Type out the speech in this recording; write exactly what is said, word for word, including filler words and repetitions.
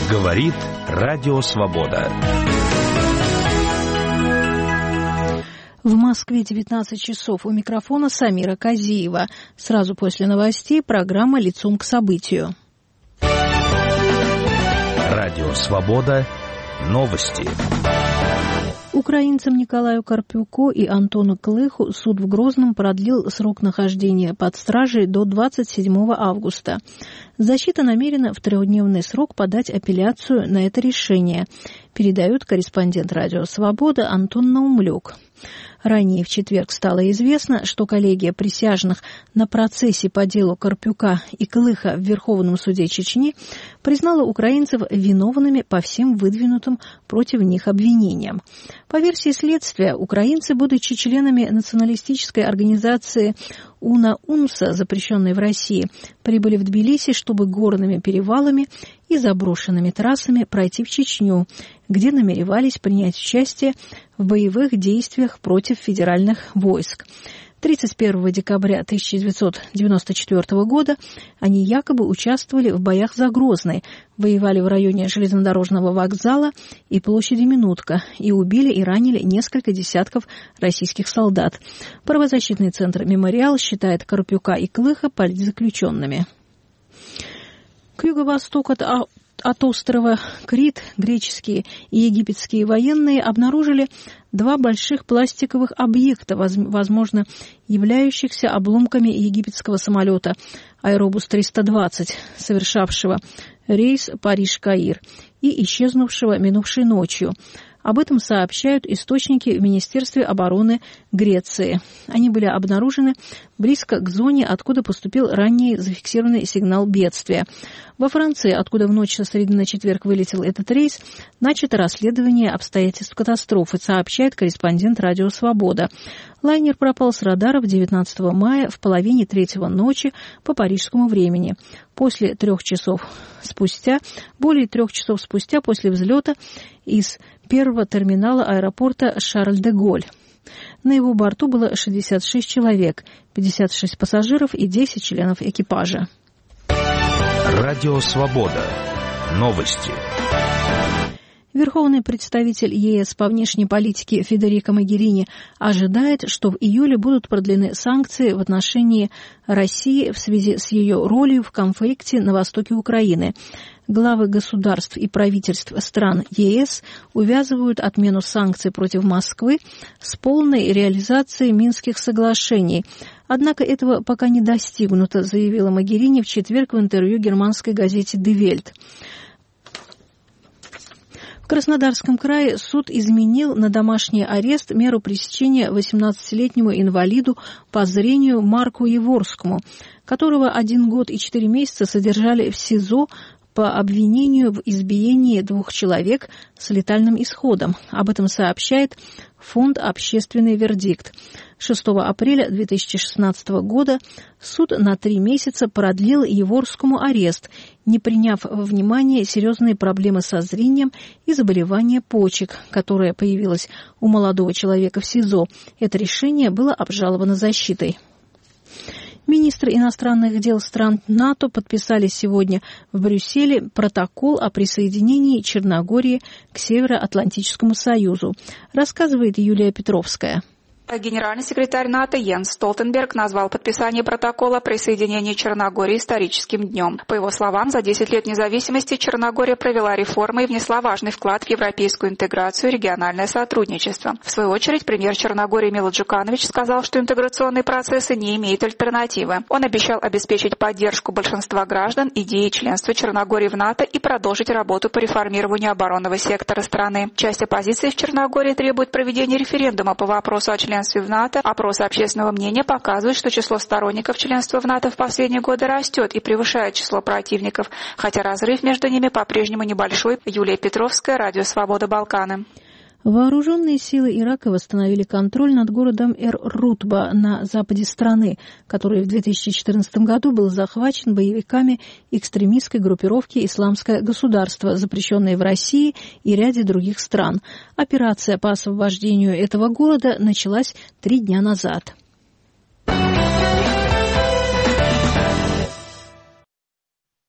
Говорит Радио Свобода. В Москве девятнадцать часов. У микрофона Самира Казиева. Сразу после новостей программа «Лицом к событию». Радио Свобода. Новости. Украинцам Николаю Карпюку и Антону Клыху суд в Грозном продлил срок нахождения под стражей до двадцать седьмого августа. Защита намерена в трехдневный срок подать апелляцию на это решение, передает корреспондент «Радио Свобода» Антон Наумлюк. Ранее в четверг стало известно, что коллегия присяжных на процессе по делу Карпюка и Клыха в Верховном суде Чечни признала украинцев виновными по всем выдвинутым против них обвинениям. По версии следствия, украинцы, будучи членами националистической организации УНА-УНСА, запрещенной в России, прибыли в Тбилиси, чтобы горными перевалами и заброшенными трассами пройти в Чечню, где намеревались принять участие в боевых действиях против федеральных войск. тридцать первого декабря тысяча девятьсот девяносто четвёртого года они якобы участвовали в боях за Грозный, воевали в районе железнодорожного вокзала и площади Минутка и убили и ранили несколько десятков российских солдат. Правозащитный центр «Мемориал» считает Карпюка и Клыха политзаключенными. К юго-востоку от От острова Крит греческие и египетские военные обнаружили два больших пластиковых объекта, возможно, являющихся обломками египетского самолета Аэробус триста двадцать, совершавшего рейс Париж-Каир и исчезнувшего минувшей ночью. Об этом сообщают источники в Министерстве обороны Греции. Они были обнаружены близко к зоне, откуда поступил ранее зафиксированный сигнал бедствия. Во Франции, откуда в ночь со среды на четверг вылетел этот рейс, начато расследование обстоятельств катастрофы, сообщает корреспондент «Радио Свобода». Лайнер пропал с радаров девятнадцатого мая в половине третьего ночи по парижскому времени. После трех часов спустя, более трех часов спустя после взлета из первого терминала аэропорта Шарль-де-Голь. На его борту было шестьдесят шесть человек, пятьдесят шесть пассажиров и десять членов экипажа. Радио Свобода. Новости. Верховный представитель ЕС по внешней политике Федерико Могерини ожидает, что в июле будут продлены санкции в отношении России в связи с ее ролью в конфликте на востоке Украины. Главы государств и правительств стран ЕС увязывают отмену санкций против Москвы с полной реализацией Минских соглашений. Однако этого пока не достигнуто, заявила Могерини в четверг в интервью германской газете «Die Welt». В Краснодарском крае суд изменил на домашний арест меру пресечения восемнадцатилетнему инвалиду по зрению Марку Еворскому, которого один год и четыре месяца содержали в СИЗО по обвинению в избиении двух человек с летальным исходом. Об этом сообщает фонд «Общественный вердикт». шестого апреля две тысячи шестнадцатого года суд на три месяца продлил Еворскому арест, не приняв во внимание серьезные проблемы со зрением и заболевание почек, которое появилось у молодого человека в СИЗО. Это решение было обжаловано защитой. Министры иностранных дел стран НАТО подписали сегодня в Брюсселе протокол о присоединении Черногории к Североатлантическому союзу, рассказывает Юлия Петровская. Генеральный секретарь НАТО Йенс Столтенберг назвал подписание протокола о присоединении Черногории историческим днем. По его словам, за десять лет независимости Черногория провела реформы и внесла важный вклад в европейскую интеграцию и региональное сотрудничество. В свою очередь, премьер Черногории Мило Джуканович сказал, что интеграционные процессы не имеют альтернативы. Он обещал обеспечить поддержку большинства граждан идеи членства Черногории в НАТО и продолжить работу по реформированию оборонного сектора страны. Часть оппозиции в Черногории требует проведения референдума по вопросу о членстве в НАТО. Опросы общественного мнения показывают, что число сторонников членства в НАТО в последние годы растет и превышает число противников, хотя разрыв между ними по-прежнему небольшой. Юлия Петровская, Радио Свобода, Балканы. Вооруженные силы Ирака восстановили контроль над городом Эр-Рутба на западе страны, который в две тысячи четырнадцатом году был захвачен боевиками экстремистской группировки «Исламское государство», запрещенной в России и ряде других стран. Операция по освобождению этого города началась три дня назад.